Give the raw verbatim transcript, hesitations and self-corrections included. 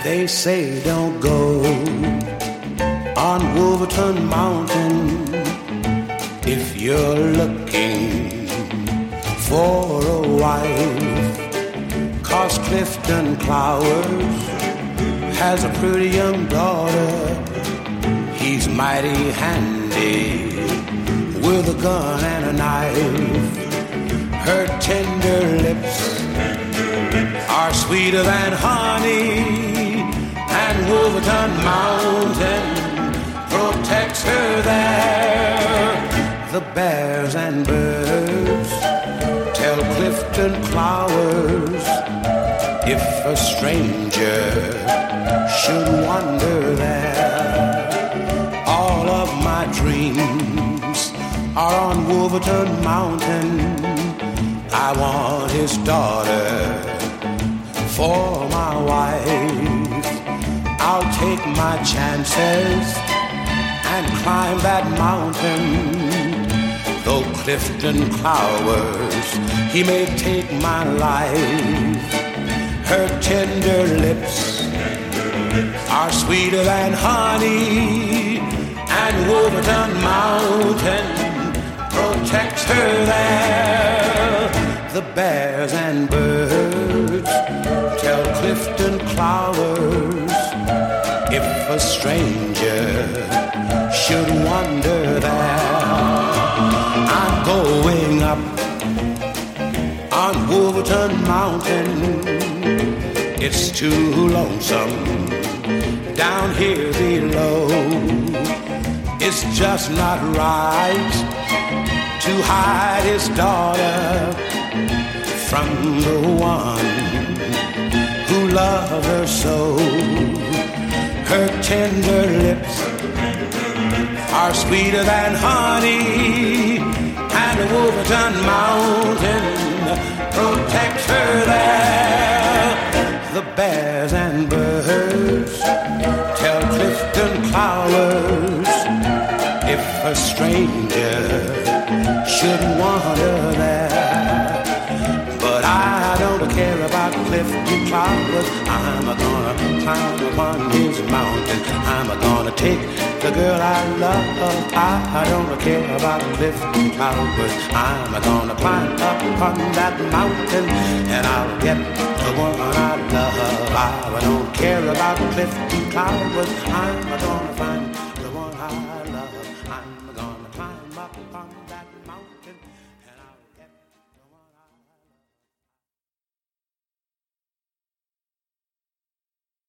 They say don't go on Wolverton Mountain if you're looking for a wife, 'cause Clifton Clowers has a pretty young daughter. He's mighty handy with a gun and a knife. Her tender lips are sweeter than honey, and Wolverton Mountain protects her there. The bears and birds tell Clifton Clowers if a stranger should wander there. All of my dreams are on Wolverton Mountain. I want his daughter for my wife. I'll take my chances and climb that mountain. Though Clifton Clowers, he may take my life. Her tender lips are sweeter than honey, and Wolverton Mountain protects her there. The bears and birds tell Clifton Clowers if a stranger should wander there. I'm going up on Wolverton Mountain. It's too lonesome down here below. It's just not right to hide his daughter from the one who loved her so. Her tender lips are sweeter than honey, and Wolverton Mountain protects her there. The bears and birds tell Clifton Clowers if a stranger should wander there. But I don't care about Clifton Clowers. I'm gonna climb upon his mountain. I'm gonna take the girl I love. I don't care about Clifton Clowers. I'm gonna climb up on that mountain, and I'll get the one I love. I don't care about Clifton Clowers. I'm gonna find